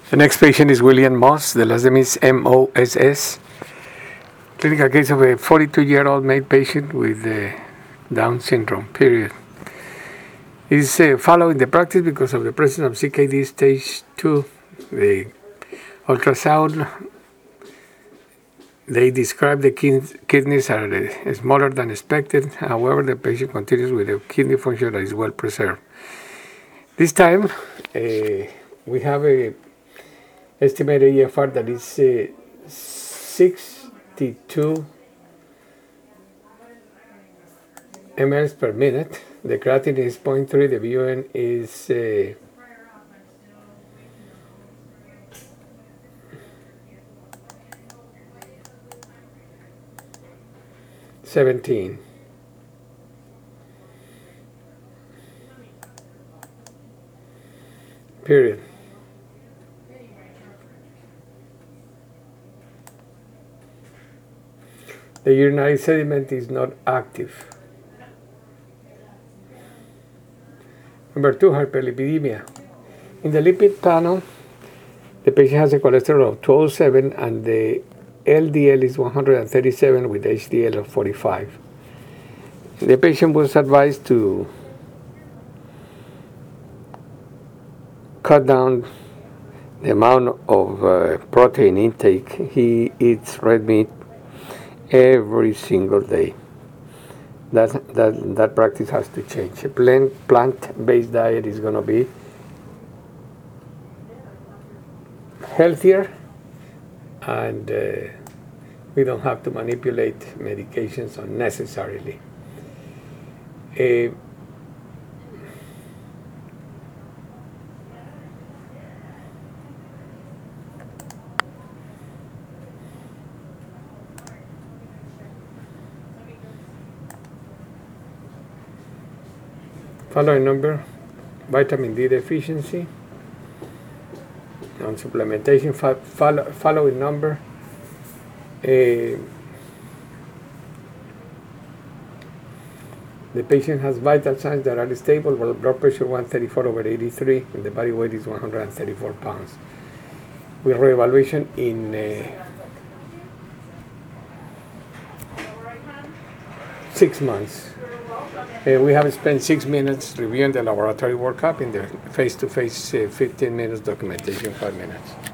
The next patient is William Moss. The last name is Moss. Clinical case of a 42-year-old male patient with Down syndrome, period. He's following the practice because of the presence of CKD stage 2. The ultrasound, they describe the kidneys are smaller than expected. However, the patient continues with a kidney function that is well preserved. This time, we have a estimated EFR that is 62 mLs per minute. The creatinine is 0.3. The BUN is 17. Period. The urinary sediment is not active. Number 2, hyperlipidemia. In the lipid panel, the patient has a cholesterol of 207 and the LDL is 137 with HDL of 45. The patient was advised to cut down the amount of protein intake. He eats red meat every single day. That practice has to change. A plant-based diet is going to be healthier, and we don't have to manipulate medications unnecessarily. Following number, vitamin D deficiency. On supplementation, following number, the patient has vital signs that are stable. Blood pressure 134/83, and the body weight is 134 pounds. With reevaluation in 6 months. We have spent 6 minutes reviewing the laboratory workup in the face-to-face 15 minutes, documentation 5 minutes.